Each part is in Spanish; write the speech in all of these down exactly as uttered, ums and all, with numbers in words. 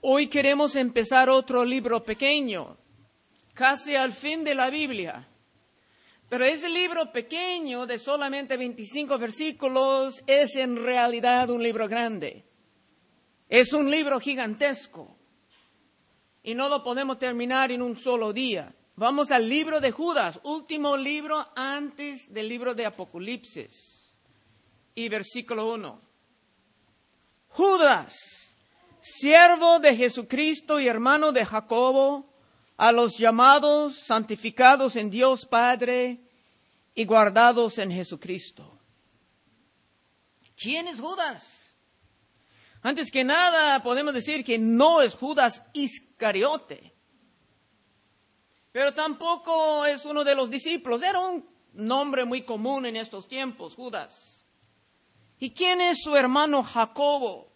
Hoy queremos empezar otro libro pequeño, casi al fin de la Biblia. Pero ese libro pequeño de solamente veinticinco versículos es en realidad un libro grande. Es un libro gigantesco. Y no lo podemos terminar en un solo día. Vamos al libro de Judas, último libro antes del libro de Apocalipsis. Y versículo uno. Judas, siervo de Jesucristo y hermano de Jacobo, a los llamados, santificados en Dios Padre y guardados en Jesucristo. ¿Quién es Judas? Antes que nada, podemos decir que no es Judas Iscariote, pero tampoco es uno de los discípulos. Era un nombre muy común en estos tiempos, Judas. ¿Y quién es su hermano Jacobo?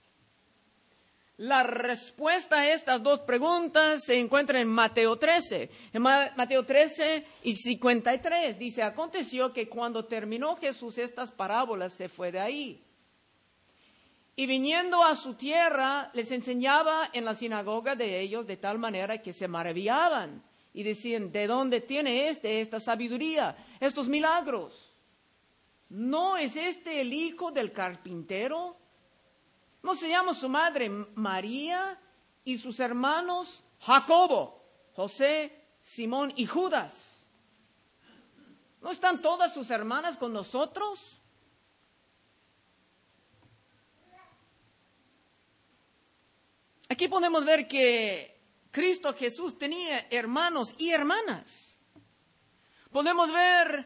La respuesta a estas dos preguntas se encuentra en Mateo trece. En Mateo trece y cincuenta y tres dice, aconteció que cuando terminó Jesús estas parábolas se fue de ahí. Y viniendo a su tierra les enseñaba en la sinagoga de ellos de tal manera que se maravillaban y decían, ¿de dónde tiene este esta sabiduría, estos milagros? ¿No es este el hijo del carpintero? ¿No se llama su madre María y sus hermanos Jacobo, José, Simón y Judas? ¿No están todas sus hermanas con nosotros? Aquí podemos ver que Cristo Jesús tenía hermanos y hermanas. Podemos ver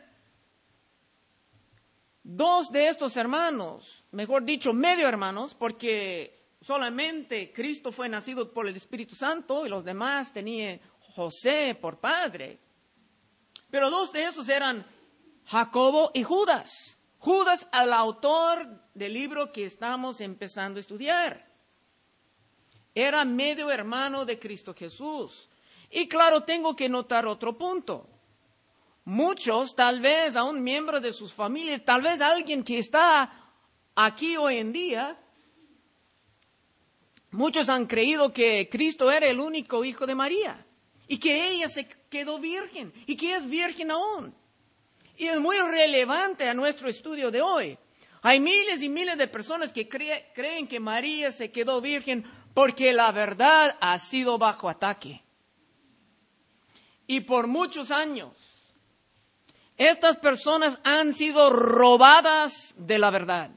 dos de estos hermanos, mejor dicho, medio hermanos, porque solamente Cristo fue nacido por el Espíritu Santo y los demás tenían José por padre. Pero dos de estos eran Jacobo y Judas. Judas, el autor del libro que estamos empezando a estudiar. Era medio hermano de Cristo Jesús. Y claro, tengo que notar otro punto. Muchos, tal vez aún miembros de sus familias, tal vez alguien que está aquí hoy en día, muchos han creído que Cristo era el único hijo de María y que ella se quedó virgen y que es virgen aún. Y es muy relevante a nuestro estudio de hoy. Hay miles y miles de personas que cree, creen que María se quedó virgen porque la verdad ha sido bajo ataque. Y por muchos años, estas personas han sido robadas de la verdad.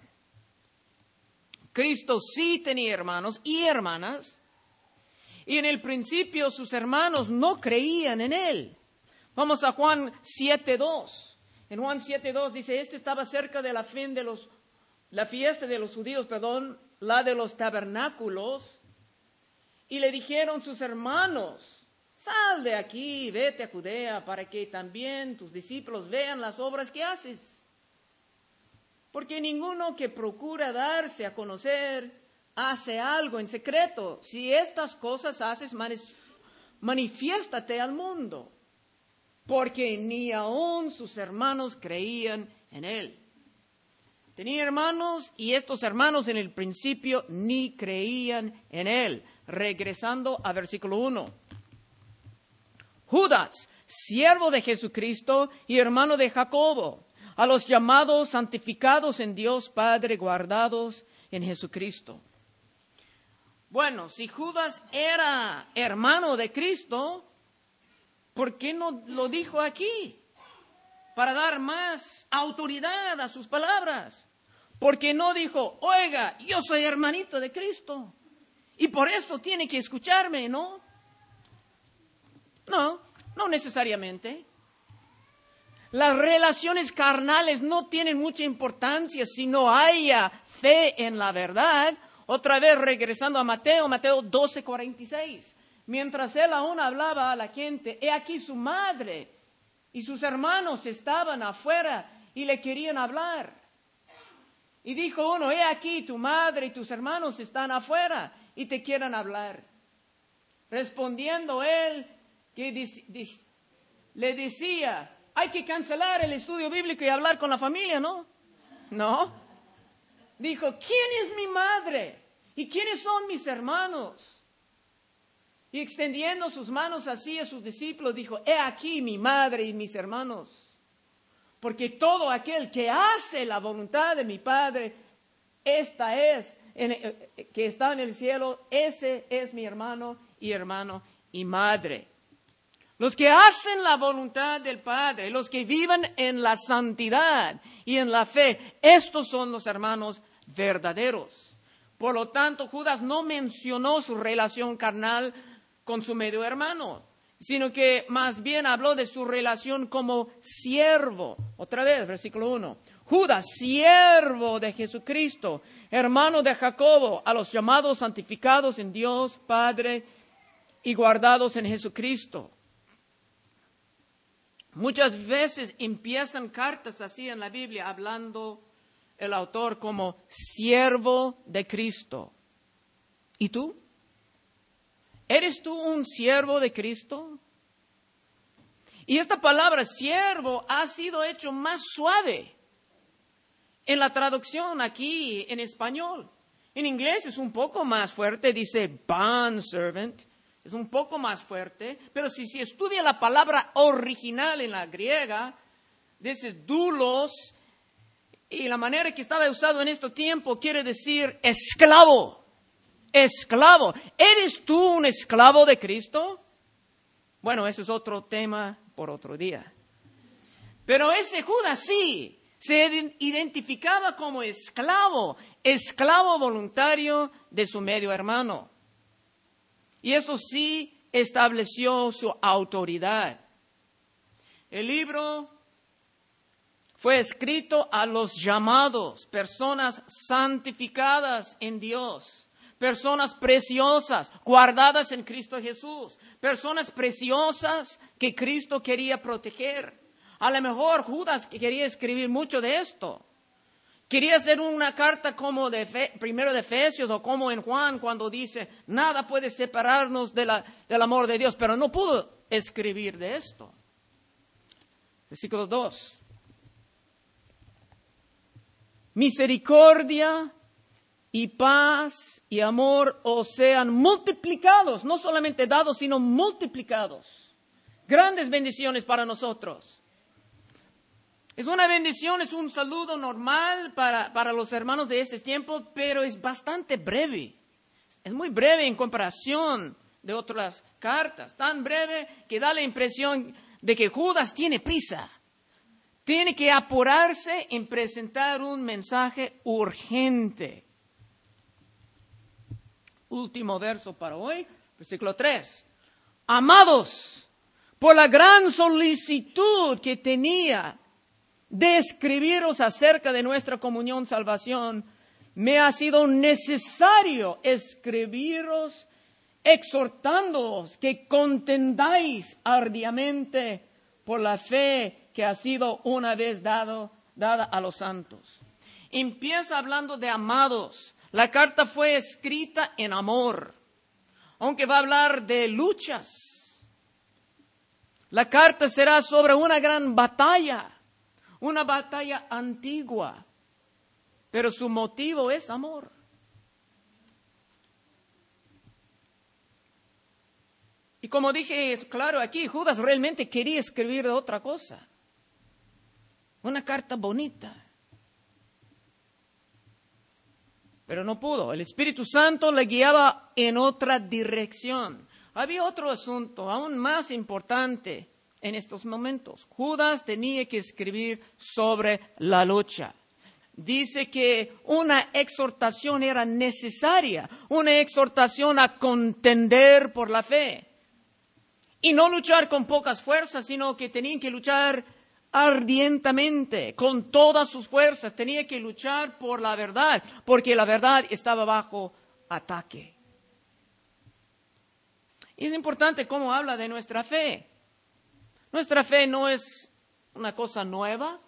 Cristo sí tenía hermanos y hermanas, y en el principio sus hermanos no creían en Él. Vamos a Juan siete dos. En Juan siete dos dice, este estaba cerca de la fin de los, la fiesta de los judíos, perdón, la de los tabernáculos, y le dijeron sus hermanos, sal de aquí, vete a Judea, para que también tus discípulos vean las obras que haces. Porque ninguno que procura darse a conocer hace algo en secreto. Si estas cosas haces, manifiéstate al mundo. Porque ni aun sus hermanos creían en él. Tenía hermanos y estos hermanos en el principio ni creían en él. Regresando a versículo uno. Judas, siervo de Jesucristo y hermano de Jacobo, a los llamados, santificados en Dios Padre, guardados en Jesucristo. Bueno, si Judas era hermano de Cristo, ¿por qué no lo dijo aquí? Para dar más autoridad a sus palabras. ¿Por qué no dijo, oiga, yo soy hermanito de Cristo y por eso tiene que escucharme, ¿no? No, no necesariamente. Las relaciones carnales no tienen mucha importancia si no haya fe en la verdad. Otra vez regresando a Mateo, Mateo doce cuarenta y seis. Mientras él aún hablaba a la gente, he aquí su madre y sus hermanos estaban afuera y le querían hablar. Y dijo uno, he aquí tu madre y tus hermanos están afuera y te quieren hablar. Respondiendo él, que dis, dis, le decía, hay que cancelar el estudio bíblico y hablar con la familia, ¿no? No. Dijo, ¿quién es mi madre? ¿Y quiénes son mis hermanos? Y extendiendo sus manos así a sus discípulos, dijo, he aquí mi madre y mis hermanos. Porque todo aquel que hace la voluntad de mi Padre, esta es, en, que está en el cielo, ese es mi hermano y hermano y madre. Los que hacen la voluntad del Padre, los que viven en la santidad y en la fe, estos son los hermanos verdaderos. Por lo tanto, Judas no mencionó su relación carnal con su medio hermano, sino que más bien habló de su relación como siervo. Otra vez, versículo uno. Judas, siervo de Jesucristo, hermano de Jacobo, a los llamados santificados en Dios Padre y guardados en Jesucristo. Muchas veces empiezan cartas así en la Biblia hablando el autor como siervo de Cristo. ¿Y tú? ¿Eres tú un siervo de Cristo? Y esta palabra siervo ha sido hecho más suave en la traducción aquí en español. En inglés es un poco más fuerte, dice bondservant, es un poco más fuerte, pero si se estudia la palabra original en la griega, dice doulos, y la manera que estaba usado en este tiempo quiere decir esclavo. Esclavo. ¿Eres tú un esclavo de Cristo? Bueno, eso es otro tema por otro día. Pero ese Judas sí, se identificaba como esclavo, esclavo voluntario de su medio hermano. Y eso sí estableció su autoridad. El libro fue escrito a los llamados, personas santificadas en Dios. Personas preciosas, guardadas en Cristo Jesús. Personas preciosas que Cristo quería proteger. A lo mejor Judas quería escribir mucho de esto. Quería hacer una carta como de Fe, primero de Efesios o como en Juan cuando dice, nada puede separarnos de la, del amor de Dios. Pero no pudo escribir de esto. Versículo dos. Misericordia y paz y amor os sean multiplicados, no solamente dados, sino multiplicados. Grandes bendiciones para nosotros. Es una bendición, es un saludo normal para, para los hermanos de ese tiempo, pero es bastante breve. Es muy breve en comparación de otras cartas. Tan breve que da la impresión de que Judas tiene prisa. Tiene que apurarse en presentar un mensaje urgente. Último verso para hoy, versículo tres. Amados, por la gran solicitud que tenía de escribiros acerca de nuestra comunión salvación, me ha sido necesario escribiros exhortándoos que contendáis ardiamente por la fe que ha sido una vez dado, dada a los santos. Empieza hablando de amados. La carta fue escrita en amor, aunque va a hablar de luchas. La carta será sobre una gran batalla, una batalla antigua, pero su motivo es amor. Y como dije, es claro aquí, Judas realmente quería escribir de otra cosa. Una carta bonita. Pero no pudo. El Espíritu Santo le guiaba en otra dirección. Había otro asunto aún más importante en estos momentos. Judas tenía que escribir sobre la lucha. Dice que una exhortación era necesaria, una exhortación a contender por la fe. Y no luchar con pocas fuerzas, sino que tenían que luchar ardientemente, con todas sus fuerzas. Tenía que luchar por la verdad, porque la verdad estaba bajo ataque. Y es importante cómo habla de nuestra fe. Nuestra fe no es una cosa nueva.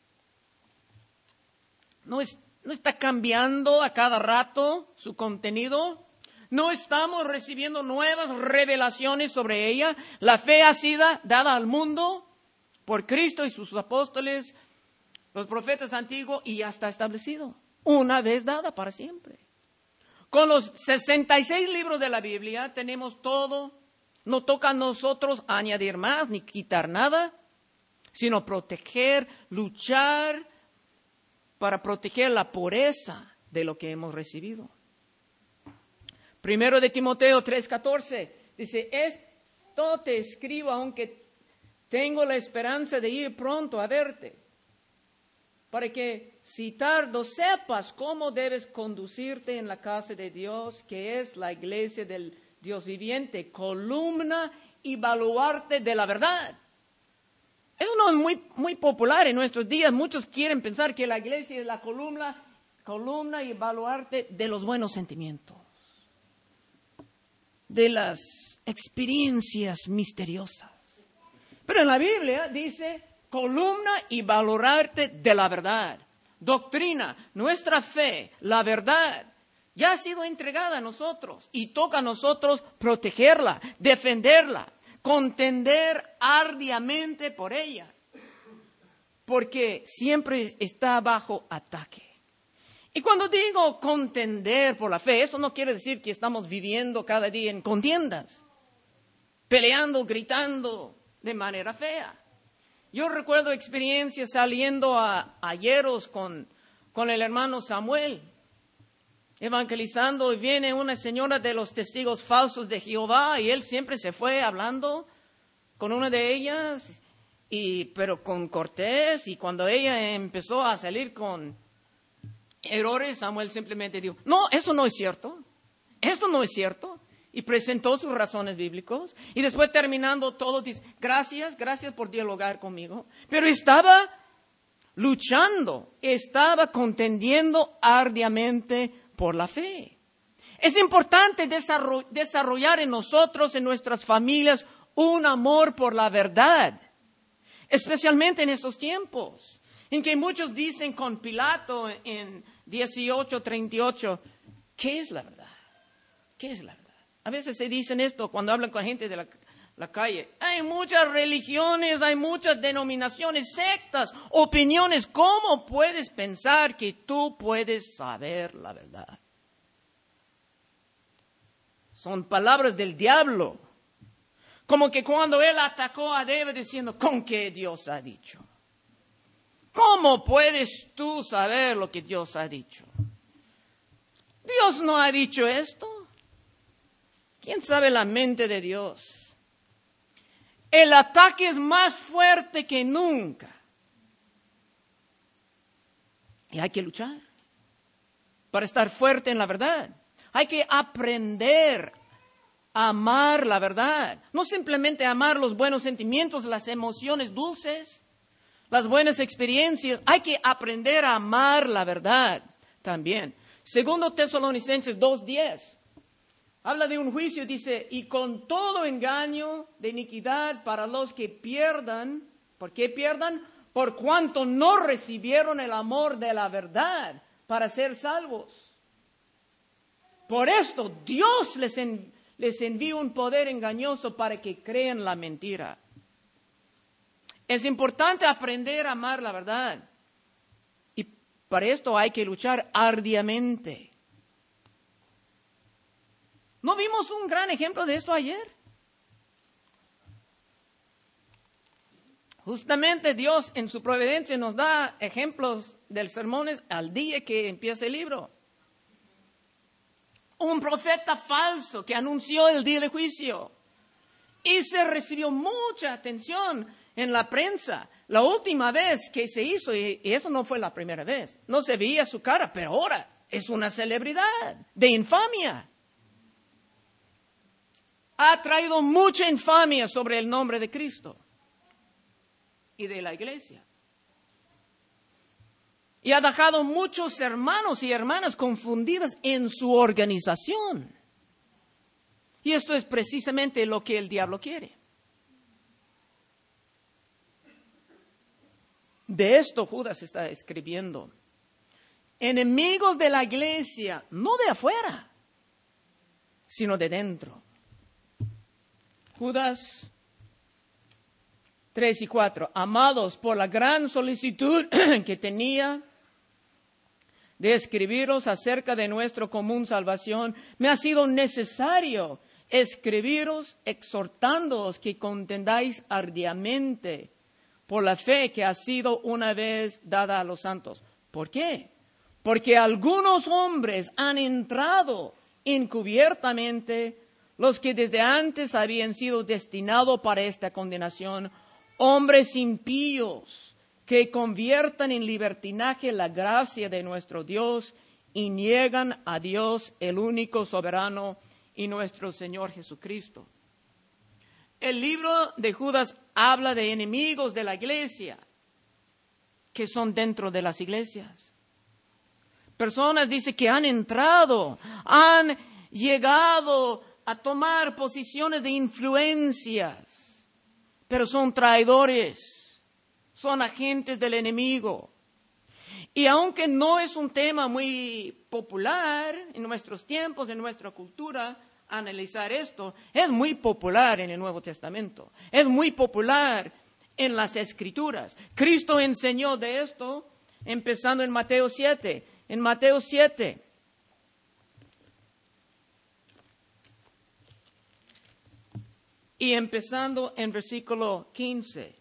No, es, no está cambiando a cada rato su contenido. No estamos recibiendo nuevas revelaciones sobre ella. La fe ha sido dada al mundo por Cristo y sus apóstoles, los profetas antiguos, y ya está establecido. Una vez dada para siempre. Con los sesenta y seis libros de la Biblia tenemos todo. No toca a nosotros añadir más ni quitar nada, sino proteger, luchar para proteger la pureza de lo que hemos recibido. Primero de Timoteo tres catorce dice, esto te escribo aunque tengo la esperanza de ir pronto a verte, para que si tardo sepas cómo debes conducirte en la casa de Dios, que es la iglesia del Dios viviente, columna y baluarte de la verdad. Eso no es muy, muy popular en nuestros días. Muchos quieren pensar que la iglesia es la columna, columna y baluarte de los buenos sentimientos, de las experiencias misteriosas. Pero en la Biblia dice columna y baluarte de la verdad. Doctrina, nuestra fe, la verdad, ya ha sido entregada a nosotros y toca a nosotros protegerla, defenderla, contender arduamente por ella, porque siempre está bajo ataque. Y cuando digo contender por la fe, eso no quiere decir que estamos viviendo cada día en contiendas, peleando, gritando de manera fea. Yo recuerdo experiencias saliendo a, a hieros con, con el hermano Samuel, evangelizando, y viene una señora de los testigos falsos de Jehová, y él siempre se fue hablando con una de ellas, y, pero con cortés, y cuando ella empezó a salir con errores, Samuel simplemente dijo, no, eso no es cierto, esto no es cierto. Y presentó sus razones bíblicas. Y después terminando todo, dice, gracias, gracias por dialogar conmigo. Pero estaba luchando, estaba contendiendo arduamente por la fe. Es importante desarrollar en nosotros, en nuestras familias, un amor por la verdad. Especialmente en estos tiempos, en que muchos dicen con Pilato en dieciocho treinta y ocho, ¿qué es la verdad? ¿Qué es la verdad? A veces se dicen esto cuando hablan con gente de la, la calle. Hay muchas religiones, hay muchas denominaciones, sectas, opiniones. ¿Cómo puedes pensar que tú puedes saber la verdad? Son palabras del diablo. Como que cuando él atacó a Eva diciendo, ¿con qué Dios ha dicho? ¿Cómo puedes tú saber lo que Dios ha dicho? Dios no ha dicho esto. ¿Quién sabe la mente de Dios? El ataque es más fuerte que nunca. Y hay que luchar para estar fuerte en la verdad. Hay que aprender a amar la verdad. No simplemente amar los buenos sentimientos, las emociones dulces, las buenas experiencias. Hay que aprender a amar la verdad también. Segundo Tesalonicenses dos diez. Habla de un juicio, dice, y con todo engaño de iniquidad para los que pierdan. ¿Por qué pierdan? Por cuanto no recibieron el amor de la verdad para ser salvos. Por esto Dios les, en, les envía un poder engañoso para que crean la mentira. Es importante aprender a amar la verdad. Y para esto hay que luchar arduamente. ¿No vimos un gran ejemplo de esto ayer? Justamente Dios en su providencia nos da ejemplos de sermones al día que empieza el libro. Un profeta falso que anunció el día de juicio y se recibió mucha atención en la prensa. La última vez que se hizo, y eso no fue la primera vez, no se veía su cara, pero ahora es una celebridad de infamia. Ha traído mucha infamia sobre el nombre de Cristo y de la iglesia. Y ha dejado muchos hermanos y hermanas confundidas en su organización. Y esto es precisamente lo que el diablo quiere. De esto Judas está escribiendo. Enemigos de la iglesia, no de afuera, sino de dentro. Judas tres y cuatro. Amados, por la gran solicitud que tenía de escribiros acerca de nuestra común salvación, me ha sido necesario escribiros exhortándoos que contendáis ardiamente por la fe que ha sido una vez dada a los santos. ¿Por qué? Porque algunos hombres han entrado encubiertamente, los que desde antes habían sido destinados para esta condenación, hombres impíos que conviertan en libertinaje la gracia de nuestro Dios y niegan a Dios, el único soberano, y nuestro Señor Jesucristo. El libro de Judas habla de enemigos de la iglesia que son dentro de las iglesias. Personas, dice, que han entrado, han llegado a tomar posiciones de influencias, pero son traidores, son agentes del enemigo. Y aunque no es un tema muy popular en nuestros tiempos, en nuestra cultura, analizar esto, es muy popular en el Nuevo Testamento, es muy popular en las Escrituras. Cristo enseñó de esto empezando en Mateo siete. En Mateo siete, y empezando en versículo quince.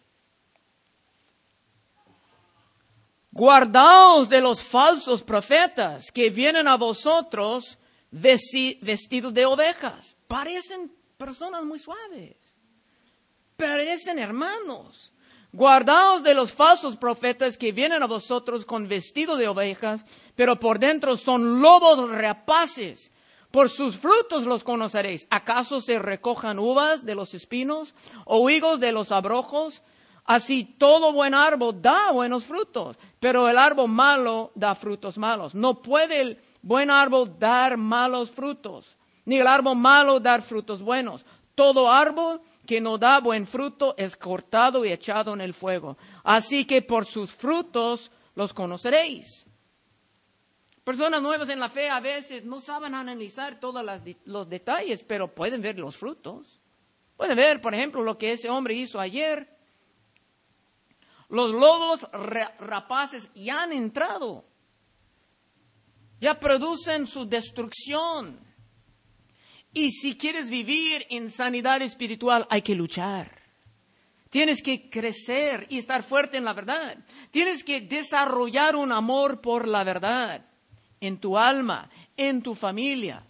Guardaos de los falsos profetas que vienen a vosotros vestidos de ovejas. Parecen personas muy suaves. Parecen hermanos. Guardaos de los falsos profetas que vienen a vosotros con vestido de ovejas, pero por dentro son lobos rapaces. Por sus frutos los conoceréis. ¿Acaso se recojan uvas de los espinos o higos de los abrojos? Así todo buen árbol da buenos frutos, pero el árbol malo da frutos malos. No puede el buen árbol dar malos frutos, ni el árbol malo dar frutos buenos. Todo árbol que no da buen fruto es cortado y echado en el fuego. Así que por sus frutos los conoceréis. Personas nuevas en la fe a veces no saben analizar todos los detalles, pero pueden ver los frutos. Pueden ver, por ejemplo, lo que ese hombre hizo ayer. Los lobos rapaces ya han entrado, ya producen su destrucción. Y si quieres vivir en sanidad espiritual, hay que luchar. Tienes que crecer y estar fuerte en la verdad. Tienes que desarrollar un amor por la verdad en tu alma, en tu familia.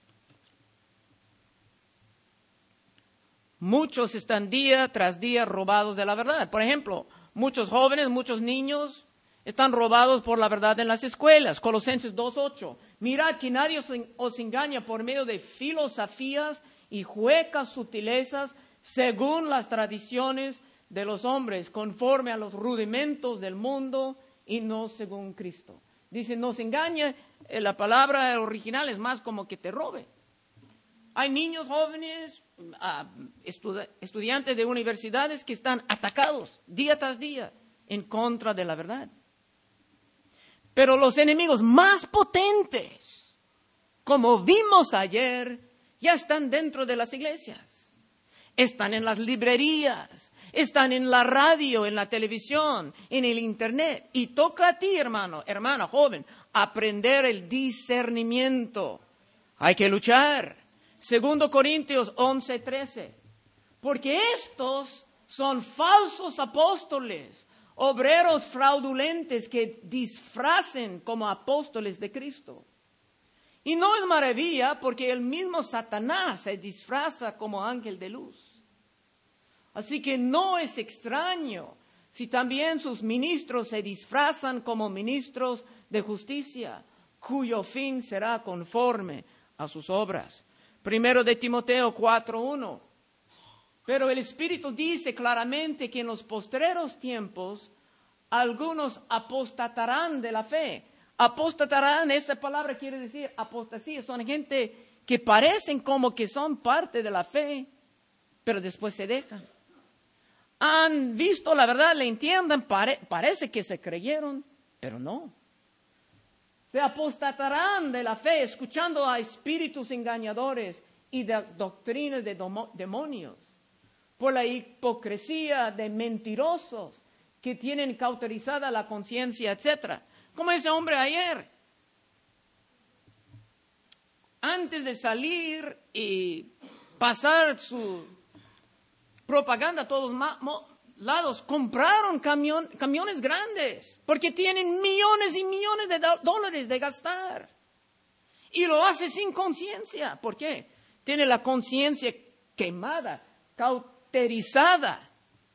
Muchos están día tras día robados de la verdad. Por ejemplo, muchos jóvenes, muchos niños están robados por la verdad en las escuelas. Colosenses dos ocho. Mirad que nadie os, os engaña por medio de filosofías y huecas sutilezas, según las tradiciones de los hombres, conforme a los rudimentos del mundo y no según Cristo. Dice, no se engaña, eh, la palabra original es más como que te robe. Hay niños jóvenes, uh, estu- estudiantes de universidades que están atacados día tras día en contra de la verdad. Pero los enemigos más potentes, como vimos ayer, ya están dentro de las iglesias. Están en las librerías, están en la radio, en la televisión, en el internet. Y toca a ti, hermano, hermana, joven, aprender el discernimiento. Hay que luchar. Segundo Corintios once trece. Porque estos son falsos apóstoles, obreros fraudulentes que disfracen como apóstoles de Cristo. Y no es maravilla porque el mismo Satanás se disfraza como ángel de luz. Así que no es extraño si también sus ministros se disfrazan como ministros de justicia, cuyo fin será conforme a sus obras. Primero de Timoteo cuatro uno. Pero el Espíritu dice claramente que en los postreros tiempos algunos apostatarán de la fe. Apostatarán, esa palabra quiere decir apostasía. Son gente que parecen como que son parte de la fe, pero después se dejan. Han visto la verdad, le entienden, pare, parece que se creyeron, pero no. Se apostatarán de la fe, escuchando a espíritus engañadores y de doctrinas de domo, demonios, por la hipocresía de mentirosos que tienen cauterizada la conciencia, etcétera. Como ese hombre ayer, antes de salir y pasar su propaganda a todos ma- mo- lados, compraron camión, camiones grandes, porque tienen millones y millones de do- dólares de gastar. Y lo hace sin conciencia. ¿Por qué? Tiene la conciencia quemada, cauterizada.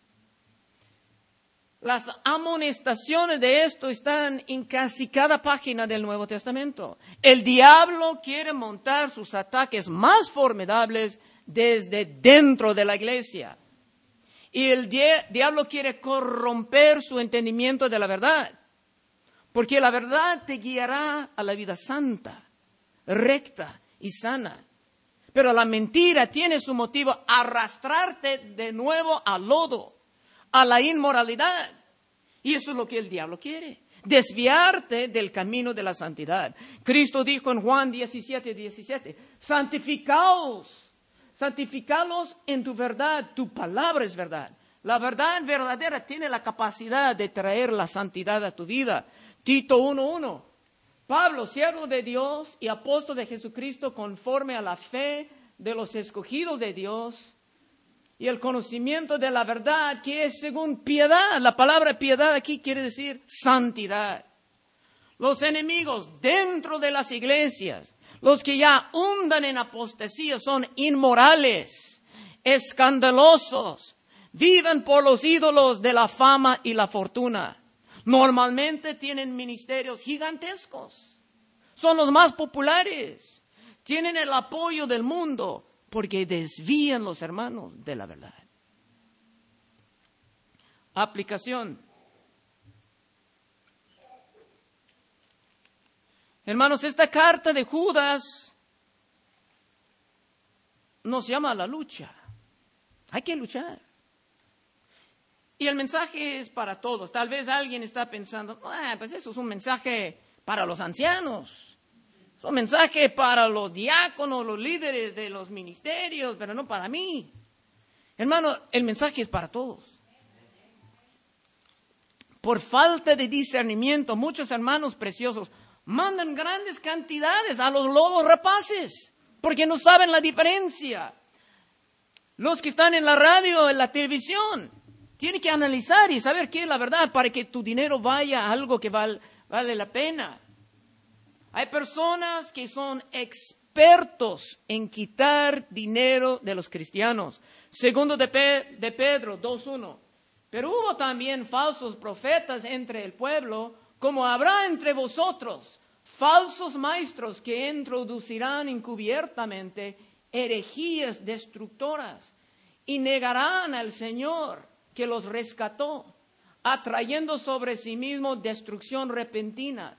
Las amonestaciones de esto están en casi cada página del Nuevo Testamento. El diablo quiere montar sus ataques más formidables desde dentro de la iglesia. Y el di- diablo quiere corromper su entendimiento de la verdad. Porque la verdad te guiará a la vida santa, recta y sana. Pero la mentira tiene su motivo arrastrarte de nuevo al lodo, a la inmoralidad. Y eso es lo que el diablo quiere, desviarte del camino de la santidad. Cristo dijo en Juan diecisiete, diecisiete, santificaos, santificalos en tu verdad, tu palabra es verdad. La verdad verdadera tiene la capacidad de traer la santidad a tu vida. Tito uno uno, Pablo, siervo de Dios y apóstol de Jesucristo, conforme a la fe de los escogidos de Dios y el conocimiento de la verdad, que es según piedad. La palabra piedad aquí quiere decir santidad. Los enemigos dentro de las iglesias, los que ya hundan en apostasía, son inmorales, escandalosos, viven por los ídolos de la fama y la fortuna. Normalmente tienen ministerios gigantescos, son los más populares, tienen el apoyo del mundo, porque desvían los hermanos de la verdad. Aplicación. Hermanos, esta carta de Judas nos llama a la lucha. Hay que luchar. Y el mensaje es para todos. Tal vez alguien está pensando, ah, pues eso es un mensaje para los ancianos. Es un mensaje para los diáconos, los líderes de los ministerios, pero no para mí. Hermano, el mensaje es para todos. Por falta de discernimiento, muchos hermanos preciosos mandan grandes cantidades a los lobos rapaces, porque no saben la diferencia. Los que están en la radio, en la televisión, tienen que analizar y saber qué es la verdad para que tu dinero vaya a algo que val, vale la pena. Hay personas que son expertos en quitar dinero de los cristianos. Segundo de, Pe- de Pedro dos uno. Pero hubo también falsos profetas entre el pueblo, como habrá entre vosotros falsos maestros que introducirán encubiertamente herejías destructoras y negarán al Señor que los rescató, atrayendo sobre sí mismo destrucción repentina.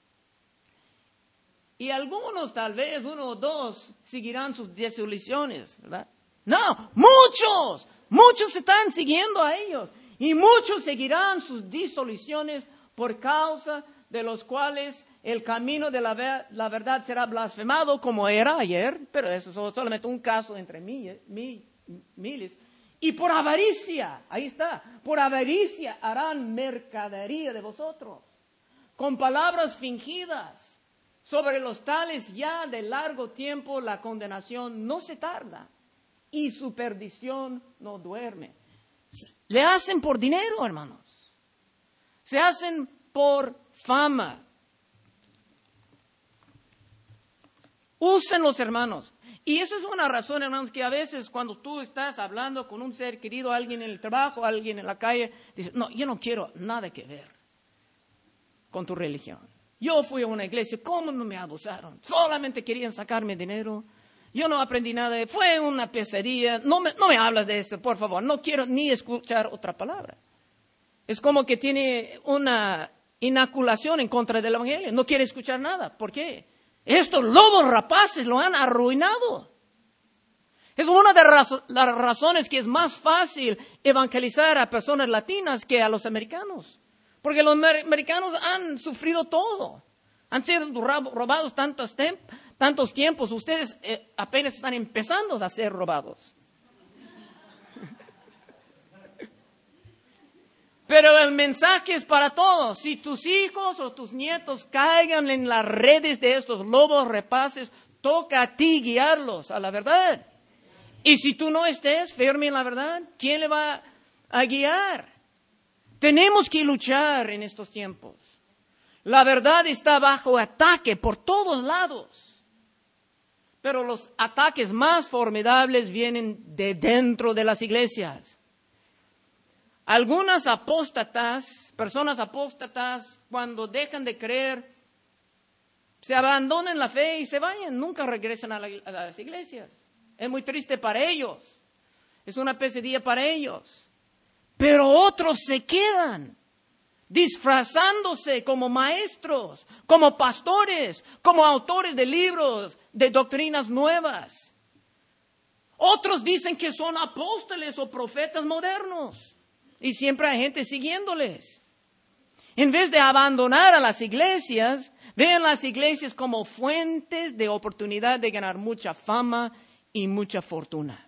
Y algunos, tal vez uno o dos, seguirán sus desilusiones, ¿verdad? No, muchos, muchos están siguiendo a ellos. Y muchos seguirán sus disoluciones por causa de los cuales el camino de la, ver, la verdad será blasfemado, como era ayer, pero eso es solamente un caso entre mil, mil, miles. Y por avaricia, ahí está, por avaricia harán mercadería de vosotros, con palabras fingidas. Sobre los tales ya de largo tiempo la condenación no se tarda y su perdición no duerme. Le hacen por dinero, hermanos. Se hacen por fama. Usen los hermanos. Y eso es una razón, hermanos, que a veces cuando tú estás hablando con un ser querido, alguien en el trabajo, alguien en la calle, dices, no, yo no quiero nada que ver con tu religión. Yo fui a una iglesia, ¿cómo no me abusaron? Solamente querían sacarme dinero. Yo no aprendí nada, fue una pesadilla. No me, no me hablas de esto, por favor. No quiero ni escuchar otra palabra. Es como que tiene una inoculación en contra del evangelio. No quiere escuchar nada. ¿Por qué? Estos lobos rapaces lo han arruinado. Es una de raz- las razones que es más fácil evangelizar a personas latinas que a los americanos. Porque los americanos han sufrido todo. Han sido robados tantos, tem- tantos tiempos. Ustedes eh, apenas están empezando a ser robados. Pero el mensaje es para todos. Si tus hijos o tus nietos caigan en las redes de estos lobos rapaces, Toca a ti guiarlos a la verdad. Y si tú no estés firme en la verdad, ¿quién le va a guiar? Tenemos que luchar en estos tiempos. La verdad está bajo ataque por todos lados. Pero los ataques más formidables vienen de dentro de las iglesias. Algunas apóstatas, personas apóstatas, cuando dejan de creer, se abandonan la fe y se vayan, nunca regresan a, la, a las iglesias. Es muy triste para ellos, es una pesadilla para ellos. Pero otros se quedan, disfrazándose como maestros, como pastores, como autores de libros, de doctrinas nuevas. Otros dicen que son apóstoles o profetas modernos, y siempre hay gente siguiéndoles. En vez de abandonar a las iglesias, vean las iglesias como fuentes de oportunidad de ganar mucha fama y mucha fortuna.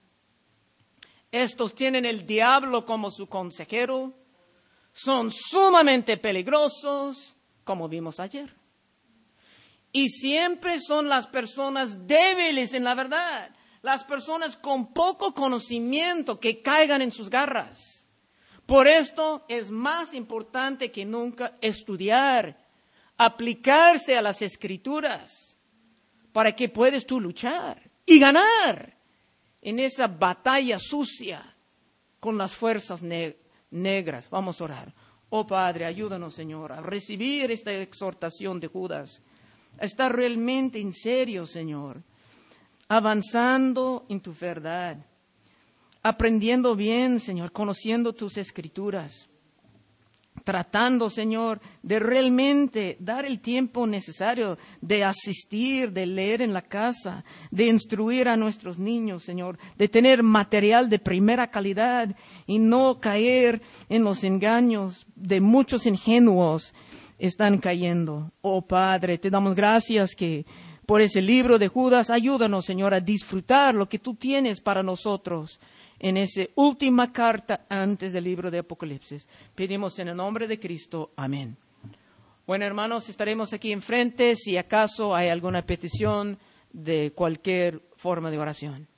Estos tienen el diablo como su consejero, son sumamente peligrosos, como vimos ayer. Y siempre son las personas débiles en la verdad, las personas con poco conocimiento que caigan en sus garras. Por esto es más importante que nunca estudiar, aplicarse a las Escrituras, para que puedas tú luchar y ganar en esa batalla sucia con las fuerzas ne- negras. Vamos a orar. Oh Padre, ayúdanos, Señor, a recibir esta exhortación de Judas, a estar realmente en serio, Señor, avanzando en tu verdad, aprendiendo bien, Señor, conociendo tus Escrituras, tratando, Señor, de realmente dar el tiempo necesario de asistir, de leer en la casa, de instruir a nuestros niños, Señor, de tener material de primera calidad y no caer en los engaños de muchos ingenuos están cayendo. Oh Padre, te damos gracias que por ese libro de Judas, ayúdanos, Señor, a disfrutar lo que tú tienes para nosotros en esa última carta antes del libro de Apocalipsis. Pedimos en el nombre de Cristo. Amén. Bueno, hermanos, estaremos aquí enfrente si acaso hay alguna petición de cualquier forma de oración.